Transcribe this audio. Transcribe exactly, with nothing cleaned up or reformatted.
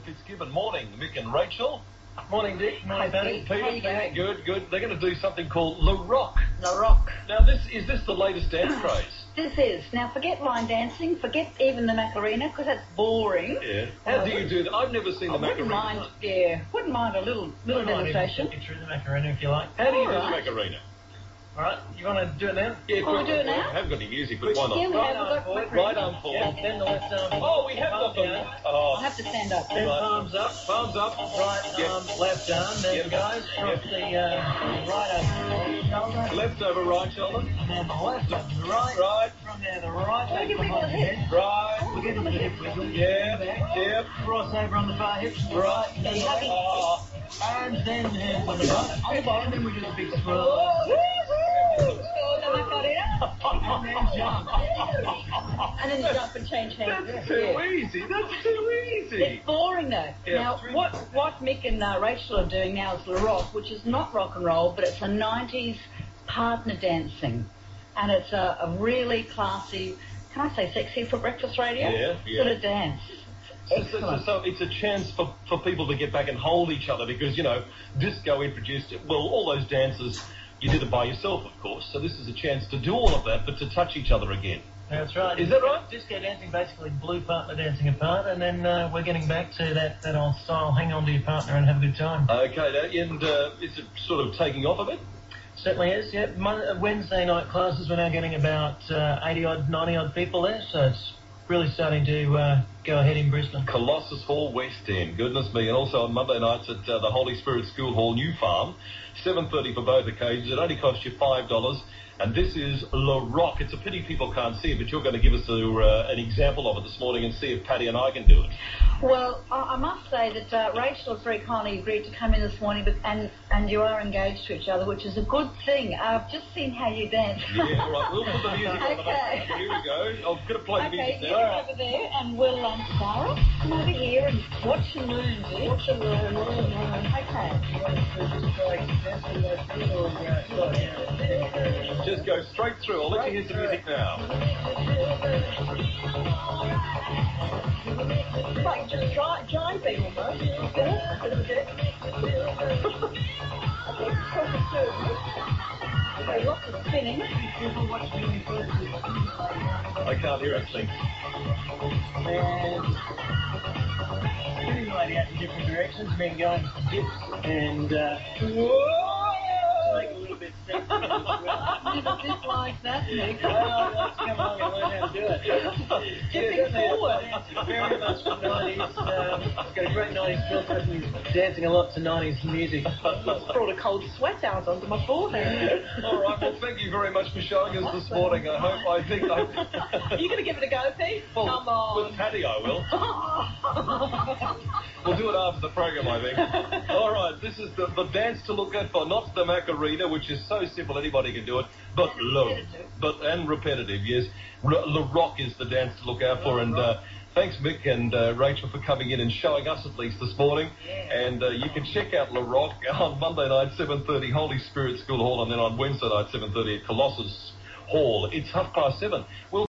Fitzgibbon. Morning, Mick and Rachel. Morning, Dick. Morning, Paddy. Peter, How you going? good, good. They're going to do something called Le Rock. Le Rock. Now, this is this the latest dance craze? This is. Now, forget line dancing, forget even the Macarena, because that's boring. Yeah. How I do you wouldn't- do that? I've never seen I the wouldn't Macarena. mind, yeah, wouldn't mind a little little demonstration. Take you through the Macarena if you like. How do you do All the right. Macarena? All right, you want to do it now? Yeah, Oh, we quick, do it now? I haven't got any music, but why Yeah, not? we Right have arm got forward, Macarena. right arm forward. Yeah, then the left arm. Oh, we have Palm got them. down. Oh, I have to stand up. Then Right. palms up. palms up. Right Yep. arm, left arm. There Yep. we go. Drop Yep. the uh, right over shoulder. Left over right shoulder. And then the left over the right. Right, From there, the right Oh, back you wiggle behind the the hip. head. right. We're getting the hip wiggle. Yeah, Back. yeah. Cross over on the far hip. Right. Then the left. Oh, And then hands on the right. On the bottom, then we do the big swirl. The Macarena. And then jump. And then you jump and change hands. that's too Yeah. easy. That's too easy. It's boring though. Yeah. Now, what what Mick and uh, Rachel are doing now is Le Rock, which is not rock and roll, but it's a nineties partner dancing, and it's a, a really classy, can I say sexy for breakfast radio? Yeah, yeah. Sort of dance. So, so, Excellent. so it's a chance for, for people to get back and hold each other because, you know, disco introduced it. Well, all those dances, you did it by yourself, of course. So this is a chance to do all of that, but to touch each other again. That's right. Is that right? Disco dancing, basically blue partner dancing apart, and then uh, we're getting back to that, that old style, hang on to your partner and have a good time. Okay, now, and uh, is it sort of taking off a bit? Certainly is, yeah. Mon- uh, Wednesday night classes, we're now getting about uh, eighty odd, ninety odd people there, so it's really starting to uh, go ahead in Brisbane. Colossus Hall, West End. Goodness me. And also on Monday nights at uh, the Holy Spirit School Hall, New Farm. seven thirty for both occasions. It only costs you five dollars. And this is Le Rock. It's a pity people can't see it, but you're going to give us a, uh, an example of it this morning and see if Paddy and I can do it. Well, I, I must say that uh, Rachel has very kindly agreed to come in this morning, but, and and you are engaged to each other, which is a good thing. I've just seen how you dance. Yeah, all right. We'll put the music on. Okay. Here we go. I'm going to play the Okay, music you now. come over there, and we'll, um, Sarah, come over here and watch and learn, dear. Watch and learn, learn, learn. Okay. Just go straight through. I'll let you hear some music now. Like just dry, driving almost. Okay, lots of spinning. I can't hear a thing. And spinning the lady out in different directions, then going to dips and uh, make a little bit sexy. Never did like that, Nick. Well, let's come along and learn how to do it. Dipping forward. Very much from nineties. Um, it's got a great nineties feel to it. He's dancing a lot to nineties music. Brought a cold sweat out onto my forehead. All right. Well, thank you very much for showing us this morning. I hope, I think I... Are you going to give it a go, Pete? Well, Come on. with Paddy, I will. We'll do it after the program, I think. All right, this is the, the dance to look at for not the Macarena, which is so simple anybody can do it, but And low, repetitive. but and repetitive. Yes, R- Le Rock is the dance to look out for, and uh, thanks Mick and uh, Rachel for coming in and showing us at least this morning. Yeah. And uh, you can check out Le Rock on Monday night seven thirty Holy Spirit School Hall, and then on Wednesday night seven thirty at Colossus Hall. It's half past seven. We'll